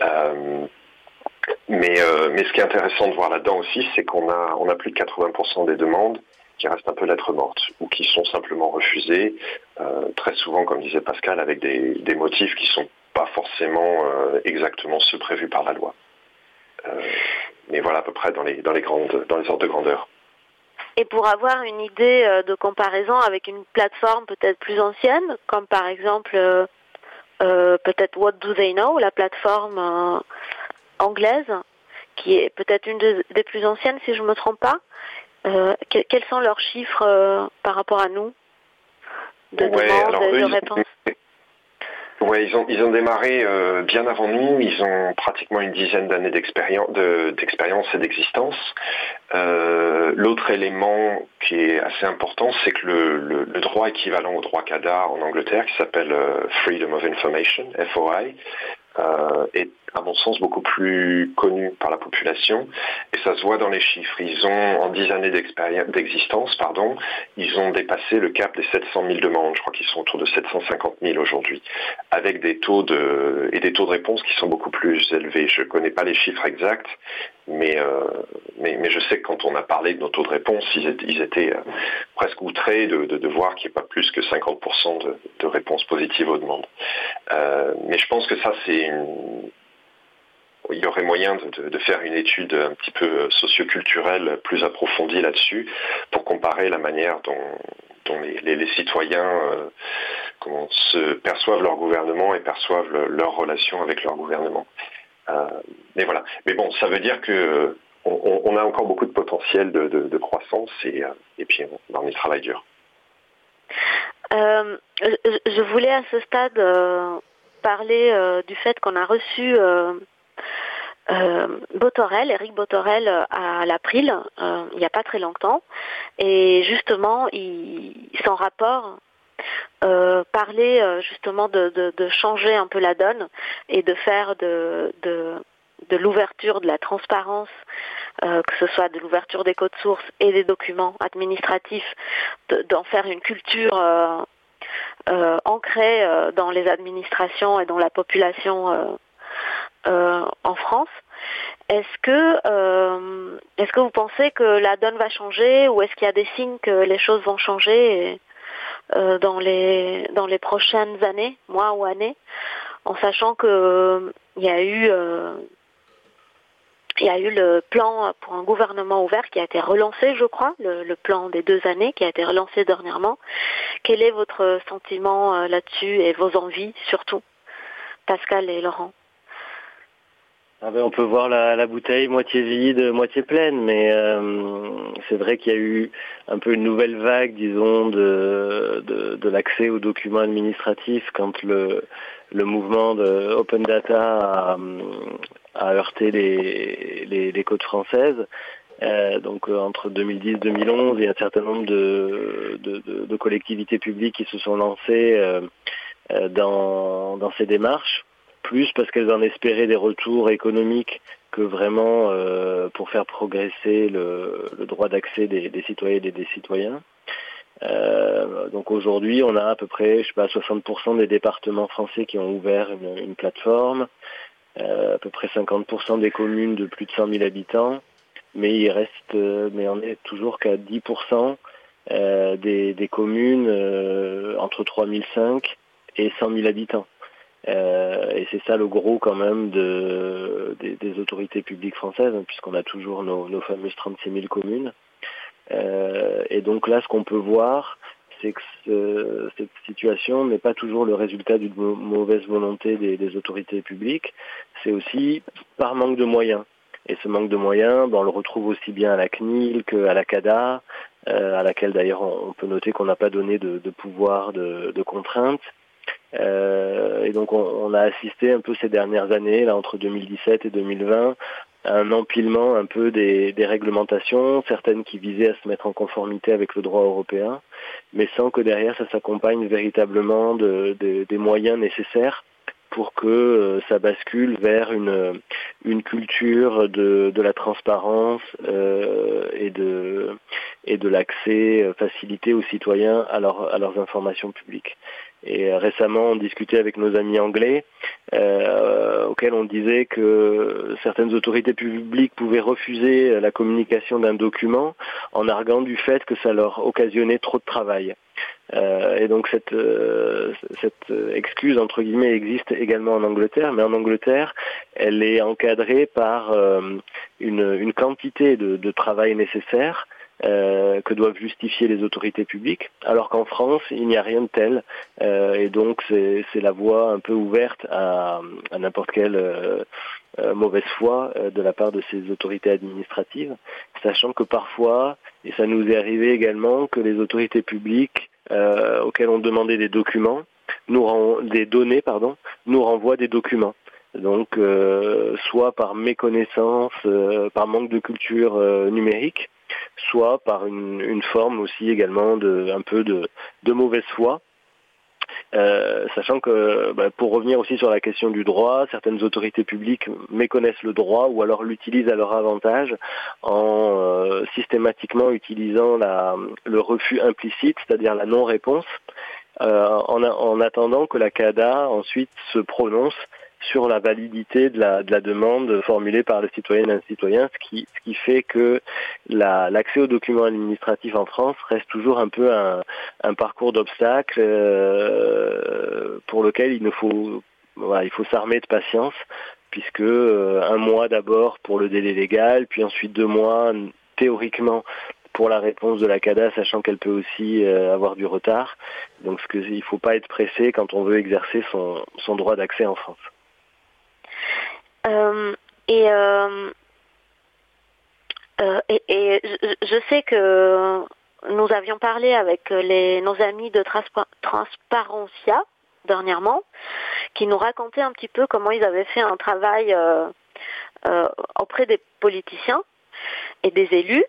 Mais ce qui est intéressant de voir là-dedans aussi, c'est qu'on a plus de 80% des demandes qui restent un peu lettres mortes, ou qui sont simplement refusées, très souvent, comme disait Pascal, avec des motifs qui sont pas forcément exactement ceux prévus par la loi. Mais voilà, à peu près dans les ordres de grandeur. Et pour avoir une idée de comparaison avec une plateforme peut-être plus ancienne, comme par exemple peut-être What Do They Know, la plateforme anglaise, qui est peut-être une des plus anciennes si je ne me trompe pas, quels sont leurs chiffres par rapport à nous de demandes et de réponses? Ouais, ils ont démarré bien avant nous. Ils ont pratiquement une dizaine d'années d'expérience et d'existence. L'autre élément qui est assez important, c'est que le droit équivalent au droit CADA en Angleterre, qui s'appelle Freedom of Information, FOI, est à mon sens beaucoup plus connu par la population, et ça se voit dans les chiffres. Ils ont, en 10 années d'existence, ils ont dépassé le cap des 700 000 demandes. Je crois qu'ils sont autour de 750 000 aujourd'hui, avec des taux de réponse qui sont beaucoup plus élevés. Je connais pas les chiffres exacts, mais je sais que quand on a parlé de nos taux de réponse, ils étaient presque outrés de voir qu'il n'y ait pas plus que 50% de réponses positives aux demandes. Mais je pense que ça, il y aurait moyen de faire une étude un petit peu socioculturelle plus approfondie là-dessus, pour comparer la manière dont les citoyens se perçoivent leur gouvernement et perçoivent leur relation avec leur gouvernement. Mais voilà. Mais bon, ça veut dire que on a encore beaucoup de potentiel de croissance, et puis on y travaille dur. Je voulais à ce stade parler du fait qu'on a reçu Éric Botorel à l'April il n'y a pas très longtemps, et justement son rapport parlait justement de changer un peu la donne et de faire de l'ouverture, de la transparence, que ce soit de l'ouverture des codes sources et des documents administratifs, d'en faire une culture ancrée dans les administrations et dans la population en France. Est-ce que vous pensez que la donne va changer, ou est-ce qu'il y a des signes que les choses vont changer dans les prochaines années, mois ou années, en sachant que il y a eu le plan pour un gouvernement ouvert qui a été relancé, je crois, le plan des 2 années qui a été relancé dernièrement. Quel est votre sentiment là-dessus, et vos envies surtout, Pascal et Laurent? On peut voir la bouteille moitié vide, moitié pleine, mais c'est vrai qu'il y a eu un peu une nouvelle vague, disons, de l'accès aux documents administratifs quand le mouvement de Open Data a heurté les côtes françaises. Donc entre 2010 et 2011, il y a un certain nombre de collectivités publiques qui se sont lancées dans ces démarches, plus parce qu'elles en espéraient des retours économiques que vraiment pour faire progresser le droit d'accès des citoyennes et des citoyens. Donc aujourd'hui, on a à peu près, 60% des départements français qui ont ouvert une plateforme, à peu près 50% des communes de plus de 100 000 habitants. mais mais on est toujours qu'à 10% des communes entre 3005 et 100 000 habitants. Et c'est ça le gros quand même des autorités publiques françaises, hein, puisqu'on a toujours nos fameuses 36 000 communes. Et donc là, ce qu'on peut voir, c'est que cette situation n'est pas toujours le résultat d'une mauvaise volonté des autorités publiques, c'est aussi par manque de moyens. Et ce manque de moyens, on le retrouve aussi bien à la CNIL qu'à la CADA, à laquelle d'ailleurs on peut noter qu'on n'a pas donné de pouvoir de contrainte. Et donc on a assisté un peu ces dernières années, là entre 2017 et 2020, à un empilement un peu des réglementations, certaines qui visaient à se mettre en conformité avec le droit européen, mais sans que derrière ça s'accompagne véritablement des moyens nécessaires pour que ça bascule vers une culture de la transparence et de l'accès facilité aux citoyens à leurs informations publiques. Et récemment, on discutait avec nos amis anglais, auxquels on disait que certaines autorités publiques pouvaient refuser la communication d'un document en arguant du fait que ça leur occasionnait trop de travail. Et donc cette excuse entre guillemets existe également en Angleterre, mais en Angleterre, elle est encadrée par une quantité de travail nécessaire que doivent justifier les autorités publiques, alors qu'en France, il n'y a rien de tel, et donc c'est la voie un peu ouverte à n'importe quelle mauvaise foi de la part de ces autorités administratives, sachant que parfois, et ça nous est arrivé également, que les autorités publiques auxquelles on demandait des données, nous renvoient des documents. Donc, soit par méconnaissance, par manque de culture numérique, soit par une forme aussi également un peu de mauvaise foi. Sachant que, pour revenir aussi sur la question du droit, certaines autorités publiques méconnaissent le droit ou alors l'utilisent à leur avantage en systématiquement utilisant le refus implicite, c'est-à-dire la non-réponse, en attendant que la CADA ensuite se prononce sur la validité de la demande formulée par le citoyen et un citoyen, ce qui fait que l'accès aux documents administratifs en France reste toujours un peu un parcours d'obstacles pour lequel il faut s'armer de patience, puisque un mois d'abord pour le délai légal, puis ensuite 2 mois théoriquement pour la réponse de la CADA, sachant qu'elle peut aussi avoir du retard. Donc il ne faut pas être pressé quand on veut exercer son droit d'accès en France. Je sais que nous avions parlé avec nos amis de Transparentia dernièrement, qui nous racontaient un petit peu comment ils avaient fait un travail auprès des politiciens et des élus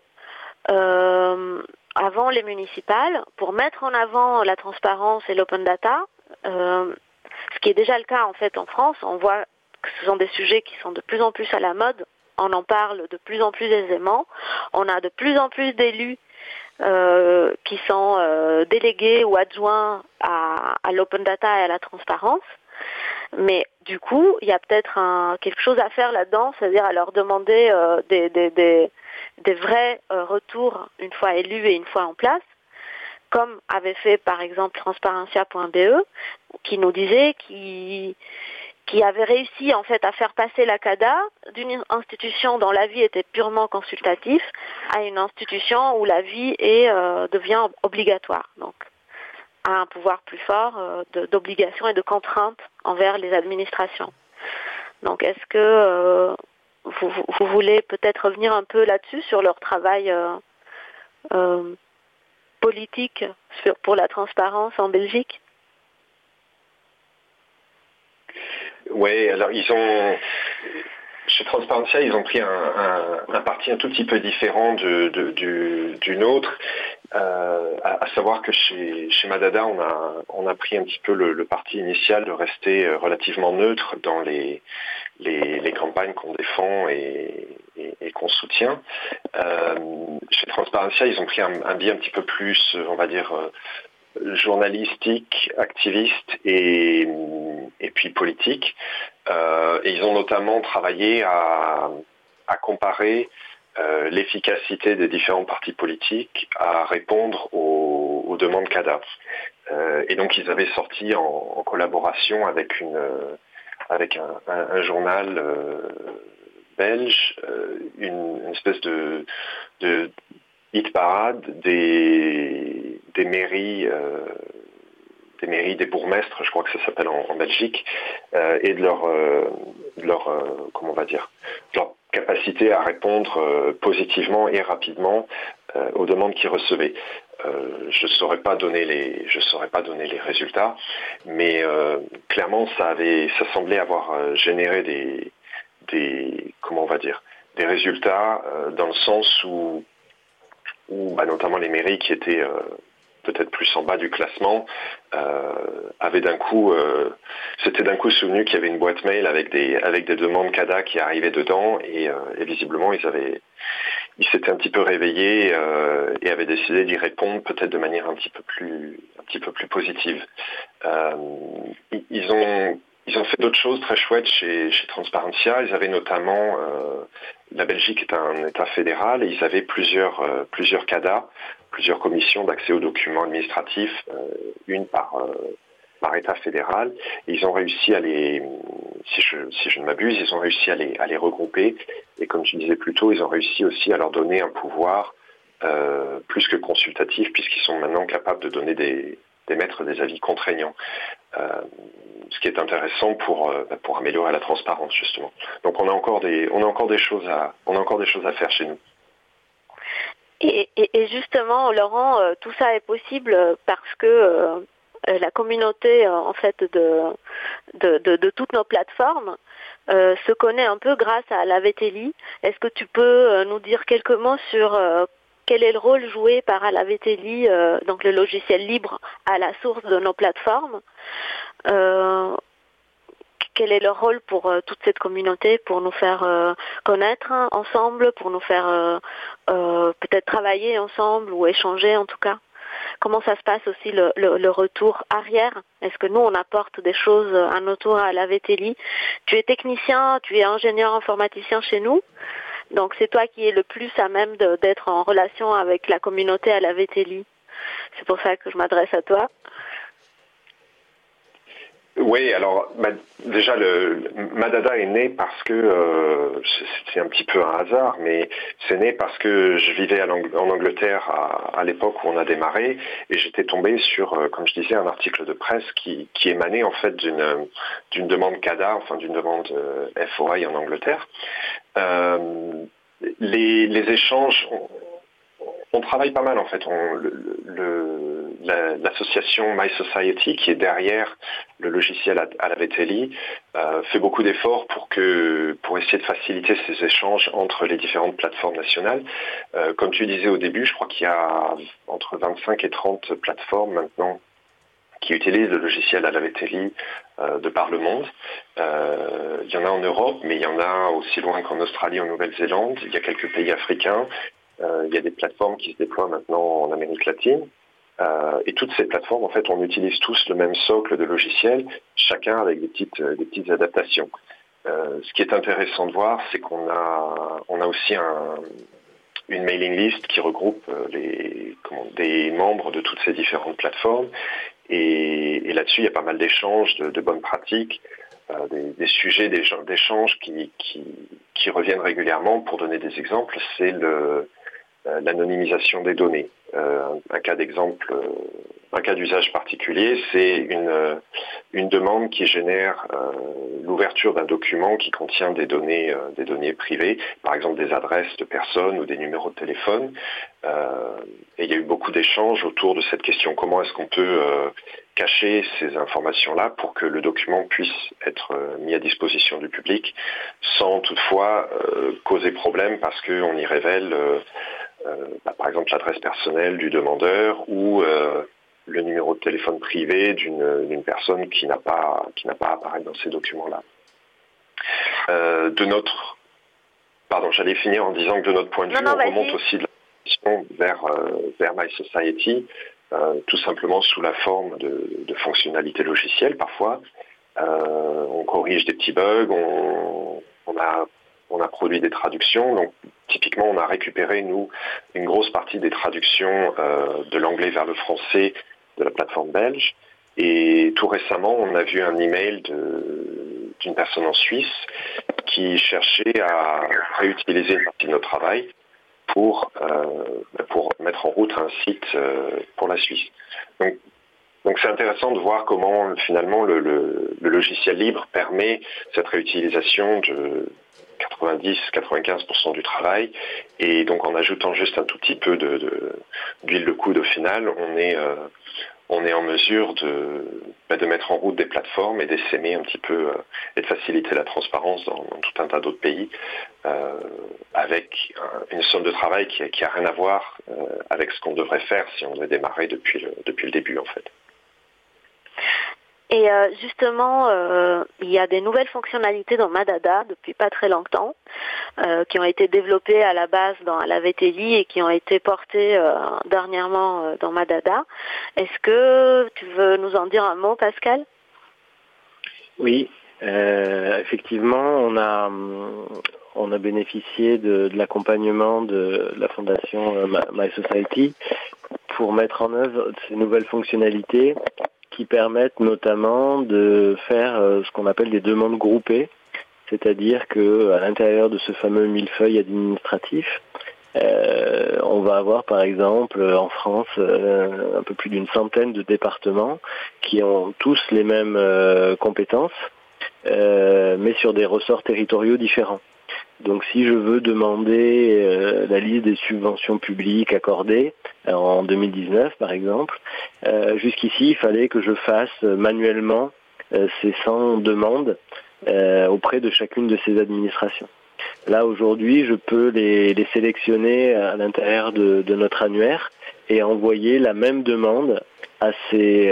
avant les municipales pour mettre en avant la transparence et l'open data, ce qui est déjà le cas en fait en France. On voit que ce sont des sujets qui sont de plus en plus à la mode, on en parle de plus en plus aisément, on a de plus en plus d'élus qui sont délégués ou adjoints à l'open data et à la transparence, mais du coup, il y a peut-être quelque chose à faire là-dedans, c'est-à-dire à leur demander des vrais retours une fois élus et une fois en place, comme avait fait par exemple Transparentia.be, qui nous disait qui avait réussi en fait à faire passer la CADA d'une institution dont l'avis était purement consultatif à une institution où l'avis devient obligatoire, donc à un pouvoir plus fort d'obligation et de contrainte envers les administrations. Donc est-ce que vous voulez peut-être revenir un peu là-dessus sur leur travail politique pour la transparence en Belgique? Oui, alors chez Transparentia, ils ont pris un parti un tout petit peu différent du nôtre, à savoir que chez Madada, on a pris un petit peu le parti initial de rester relativement neutre dans les campagnes qu'on défend et qu'on soutient. Chez Transparentia, ils ont pris un biais un petit peu plus, on va dire, journalistique, activiste et puis politique. Et ils ont notamment travaillé à comparer l'efficacité des différents partis politiques à répondre aux demandes CADA. Et donc ils avaient sorti en collaboration avec un journal belge une espèce de hit parade des mairies, des bourgmestres, je crois que ça s'appelle en Belgique, et de leur comment on va dire, de leur capacité à répondre positivement et rapidement aux demandes qu'ils recevaient. Je saurais pas donner les résultats, mais clairement ça semblait avoir généré des comment on va dire, des résultats dans le sens où notamment les mairies qui étaient peut-être plus en bas du classement avaient s'étaient d'un coup souvenu qu'il y avait une boîte mail avec des demandes CADA qui arrivaient dedans et visiblement ils s'étaient un petit peu réveillés et avaient décidé d'y répondre peut-être de manière un petit peu plus positive. Ils ont fait d'autres choses très chouettes chez Transparencia. Ils avaient notamment, la Belgique est un État fédéral et ils avaient plusieurs CADA, plusieurs commissions d'accès aux documents administratifs, une par État fédéral. Et ils ont réussi si je ne m'abuse, ils ont réussi à les regrouper. Et comme je disais plus tôt, ils ont réussi aussi à leur donner un pouvoir plus que consultatif, puisqu'ils sont maintenant capables de donner d'émettre des avis contraignants. Ce qui est intéressant pour améliorer la transparence justement. Donc on a encore des choses à faire chez nous. Et justement, Laurent, tout ça est possible parce que la communauté en fait de toutes nos plateformes se connaît un peu grâce à Alaveteli. Est-ce que tu peux nous dire quelques mots sur quel est le rôle joué par Alaveteli, donc le logiciel libre à la source de nos plateformes? Quel est leur rôle pour toute cette communauté, pour nous faire connaître ensemble, pour nous faire peut-être travailler ensemble ou échanger en tout cas? Comment ça se passe aussi le retour arrière? Est-ce que nous on apporte des choses à notre tour à Alaveteli? Tu es technicien, tu es ingénieur informaticien chez nous, donc c'est toi qui es le plus à même d'être en relation avec la communauté Alaveteli. C'est pour ça que je m'adresse à toi. Oui, alors déjà Madada est né parce que c'est un petit peu un hasard, mais c'est né parce que je vivais en Angleterre à l'époque où on a démarré et j'étais tombé sur, comme je disais, un article de presse qui émanait en fait d'une demande CADA, enfin d'une demande FOI en Angleterre. Les échanges, on travaille pas mal en fait. L'association My Society, qui est derrière le logiciel Alaveteli, fait beaucoup d'efforts pour essayer de faciliter ces échanges entre les différentes plateformes nationales. Comme tu disais au début, je crois qu'il y a entre 25 et 30 plateformes maintenant qui utilisent le logiciel Alaveteli de par le monde. Il y en a en Europe, mais il y en a aussi loin qu'en Australie, en Nouvelle-Zélande. Il y a quelques pays africains. Il y a des plateformes qui se déploient maintenant en Amérique latine. Et toutes ces plateformes, en fait, on utilise tous le même socle de logiciels, chacun avec des petites adaptations. Ce qui est intéressant de voir, c'est qu'on a aussi une mailing list qui regroupe des membres de toutes ces différentes plateformes. Et là-dessus, il y a pas mal d'échanges, de bonnes pratiques, des sujets d'échanges qui reviennent régulièrement. Pour donner des exemples, c'est l'anonymisation des données. Un cas d'exemple, un cas d'usage particulier, c'est une demande qui génère l'ouverture d'un document qui contient des données privées, par exemple des adresses de personnes ou des numéros de téléphone. Et il y a eu beaucoup d'échanges autour de cette question. Comment est-ce qu'on peut cacher ces informations-là pour que le document puisse être mis à disposition du public sans toutefois causer problème parce qu'on y révèle par exemple l'adresse personnelle du demandeur ou le numéro de téléphone privé d'une personne qui n'a pas à apparaître dans ces documents-là. J'allais finir en disant que de notre point de vue, on remonte aussi de la question vers My Society, tout simplement sous la forme de fonctionnalités logicielles parfois. On corrige des petits bugs, on a produit des traductions, donc typiquement, on a récupéré, nous, une grosse partie des traductions de l'anglais vers le français de la plateforme belge. Et tout récemment, on a vu un email d'une personne en Suisse qui cherchait à réutiliser une partie de notre travail pour mettre en route un site pour la Suisse. Donc c'est intéressant de voir comment finalement le logiciel libre permet cette réutilisation de 90-95% du travail, et donc en ajoutant juste un tout petit peu d'huile de coude au final, on est en mesure de mettre en route des plateformes et d'essaimer un petit peu et de faciliter la transparence dans tout un tas d'autres pays avec une somme de travail qui a rien à voir avec ce qu'on devrait faire si on devait démarrer depuis le début en fait. Et justement, il y a des nouvelles fonctionnalités dans Madada depuis pas très longtemps, qui ont été développées à la base à la VTI et qui ont été portées dernièrement dans Madada. Est-ce que tu veux nous en dire un mot, Pascal ? Oui, effectivement, on a bénéficié de l'accompagnement de la fondation My Society pour mettre en œuvre ces nouvelles fonctionnalités qui permettent notamment de faire ce qu'on appelle des demandes groupées, c'est-à-dire que à l'intérieur de ce fameux millefeuille administratif, on va avoir par exemple en France un peu plus d'une centaine de départements qui ont tous les mêmes compétences, mais sur des ressorts territoriaux différents. Donc si je veux demander la liste des subventions publiques accordées en 2019 par exemple, jusqu'ici il fallait que je fasse manuellement ces 100 demandes auprès de chacune de ces administrations. Là aujourd'hui je peux les sélectionner à l'intérieur de notre annuaire et envoyer la même demande à ces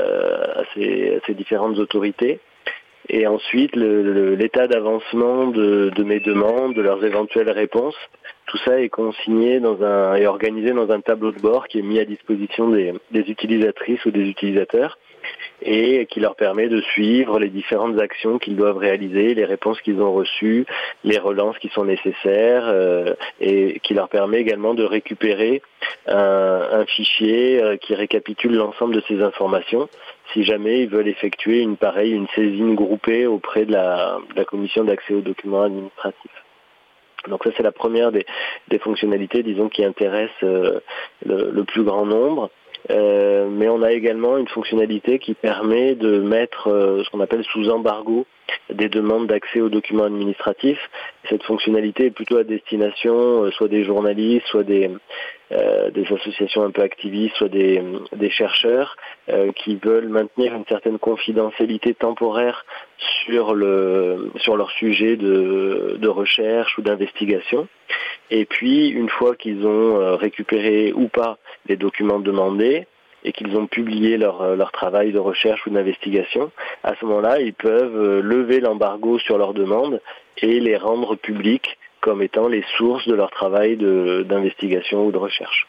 différentes autorités. Et ensuite, l'état d'avancement de mes demandes, de leurs éventuelles réponses, tout ça est consigné et organisé dans un tableau de bord qui est mis à disposition des utilisatrices ou des utilisateurs et qui leur permet de suivre les différentes actions qu'ils doivent réaliser, les réponses qu'ils ont reçues, les relances qui sont nécessaires et qui leur permet également de récupérer un fichier qui récapitule l'ensemble de ces informations si jamais ils veulent effectuer une saisine groupée auprès de la commission d'accès aux documents administratifs. Donc ça c'est la première des fonctionnalités, disons, qui intéressent le plus grand nombre. Mais on a également une fonctionnalité qui permet de mettre ce qu'on appelle sous embargo des demandes d'accès aux documents administratifs. Cette fonctionnalité est plutôt à destination soit des journalistes, soit des associations un peu activistes, soit des chercheurs qui veulent maintenir une certaine confidentialité temporaire sur leur sujet de recherche ou d'investigation. Et puis, une fois qu'ils ont récupéré ou pas les documents demandés et qu'ils ont publié leur travail de recherche ou d'investigation, à ce moment-là, ils peuvent lever l'embargo sur leurs demandes et les rendre publiques comme étant les sources de leur travail d'investigation ou de recherche.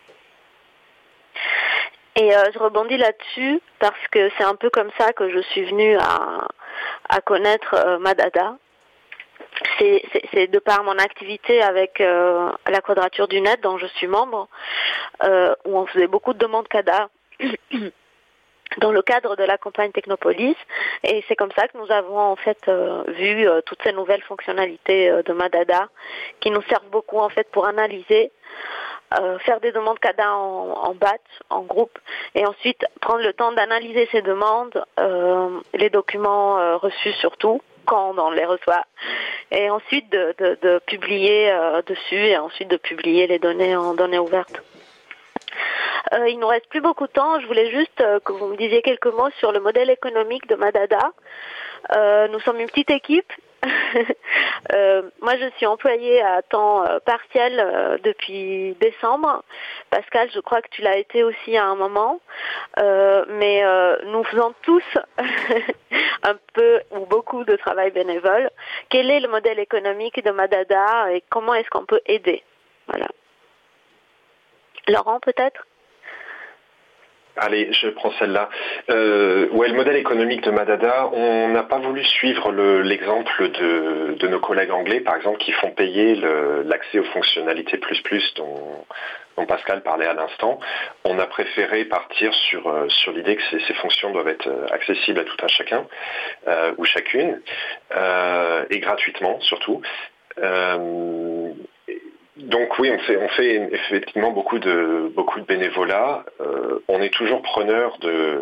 Et je rebondis là-dessus parce que c'est un peu comme ça que je suis venue à connaître Madada. C'est de par mon activité avec la Quadrature du Net dont je suis membre, où on faisait beaucoup de demandes CADA dans le cadre de la campagne Technopolis, et c'est comme ça que nous avons en fait vu toutes ces nouvelles fonctionnalités de Madada qui nous servent beaucoup en fait pour analyser, faire des demandes CADA en batch, en groupe, et ensuite prendre le temps d'analyser ces demandes, les documents reçus surtout, quand on les reçoit, et ensuite de publier dessus, et ensuite de publier les données en données ouvertes. Il nous reste plus beaucoup de temps. Je voulais juste que vous me disiez quelques mots sur le modèle économique de Madada. Nous sommes une petite équipe. Moi, je suis employée à temps partiel depuis décembre. Pascal, je crois que tu l'as été aussi à un moment. Mais nous faisons tous un peu ou beaucoup de travail bénévole. Quel est le modèle économique de Madada et comment est-ce qu'on peut aider ? Voilà. Laurent, peut-être ? Allez, je prends celle-là. Le modèle économique de Madada, on n'a pas voulu suivre l'exemple de nos collègues anglais, par exemple, qui font payer l'accès aux fonctionnalités plus dont Pascal parlait à l'instant. On a préféré partir sur l'idée que ces fonctions doivent être accessibles à tout un chacun ou chacune, et gratuitement surtout. Donc oui, on fait effectivement beaucoup de bénévolat. On est toujours preneur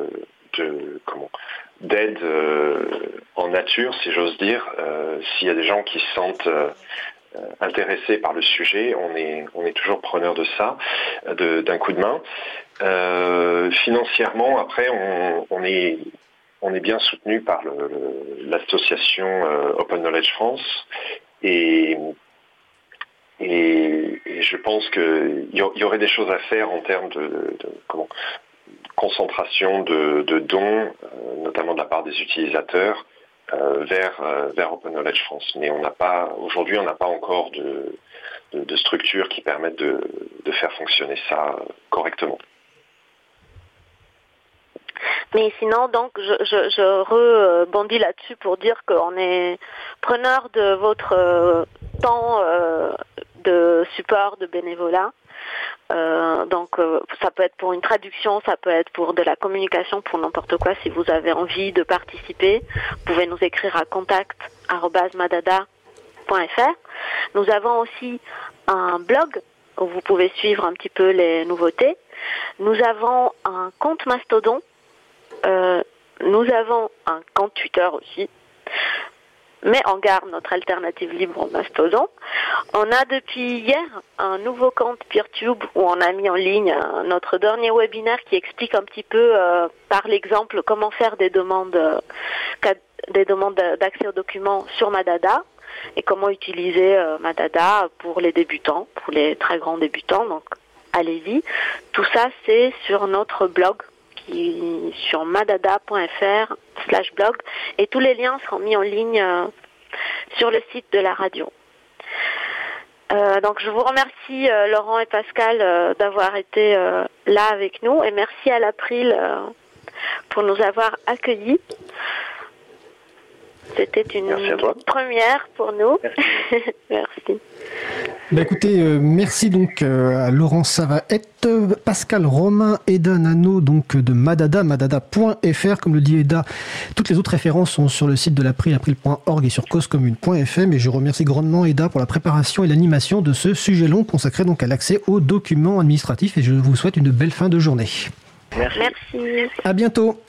d'aide en nature, si j'ose dire. S'il y a des gens qui se sentent intéressés par le sujet, on est toujours preneur de ça, d'un coup de main. Financièrement, après, on est bien soutenu par l'association Open Knowledge France et je pense qu'il y aurait des choses à faire en termes de concentration de dons, notamment de la part des utilisateurs, vers Open Knowledge France. Mais aujourd'hui, on n'a pas encore de structures qui permettent de faire fonctionner ça correctement. Mais sinon, donc, je rebondis là-dessus pour dire qu'on est preneur de votre temps de support, de bénévolat. Donc, ça peut être pour une traduction, ça peut être pour de la communication, pour n'importe quoi. Si vous avez envie de participer, vous pouvez nous écrire à contact@madada.fr. Nous avons aussi un blog où vous pouvez suivre un petit peu les nouveautés. Nous avons un compte Mastodon. Nous avons un compte Twitter aussi, mais on garde notre alternative libre au Mastodon. On a depuis hier un nouveau compte PeerTube où on a mis en ligne notre dernier webinaire qui explique un petit peu par l'exemple comment faire des demandes d'accès aux documents sur Madada et comment utiliser Madada pour les débutants, pour les très grands débutants. Donc allez-y. Tout ça c'est sur notre blog sur madada.fr/blog et tous les liens seront mis en ligne sur le site de la radio. Donc je vous remercie Laurent et Pascal d'avoir été là avec nous et merci à l'April pour nous avoir accueillis. C'était une première pour nous. Merci. Écoutez, merci donc à Laurent Savaette, Pascal Romain, Eda Nano donc de Madada, madada.fr. Comme le dit Eda, toutes les autres références sont sur le site de l'April, april.org et sur causecommune.fm. Et je remercie grandement Eda pour la préparation et l'animation de ce sujet long consacré donc à l'accès aux documents administratifs. Et je vous souhaite une belle fin de journée. Merci. À bientôt.